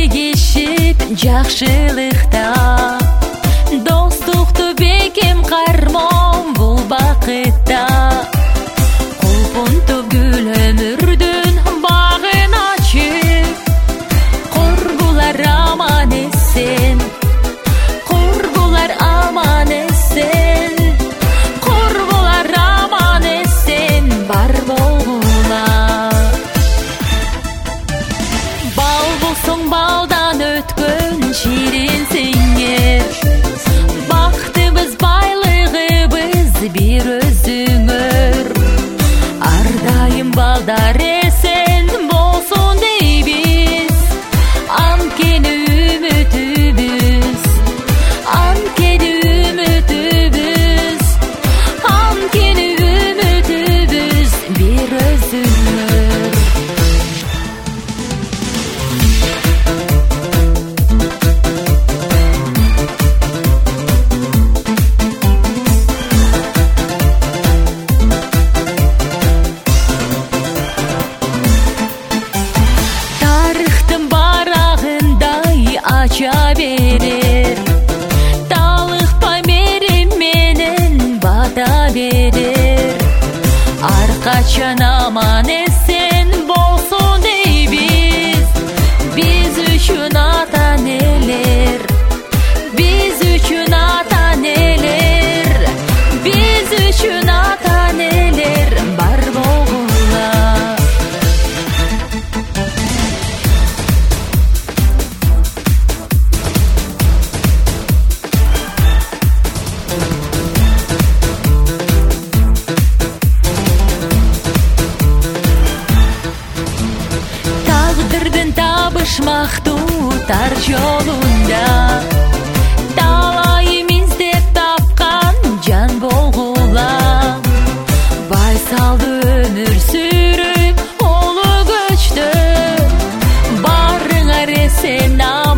тегишип жакшылыкта, достукту бекем кармон бул бакытта. Кулпунтуп гүл өмүрдүн багын ачып, коргулар аман эсен, коргулар аман эсен, коргулар аман эсен бар болгула. Бал болсоң балдан өткөн ширин сеңер, бактыбыз байлыгыбыз бир өзүңөр. Ар дайым балдар эсен болсун дейбиз, анткени үмүтүбүз, анткени үмүтүбүз, анткени үмүтүбүз бир өзүңөр. Тарыхтын барагындай ача берер, талыкпай мерим менен бата берер. Ар качан аман эсен болсун дейбиз, биз үчүн ата-энелер, биз үчүн ата-энелер, биз үчүн ата-энелер бар болгула. Тагдырдын табышмактуу тар жолунда, талайым издеп тапкан жан болгула. Байсалды өмүр сүрүп улуу көчтө, барыңар эсен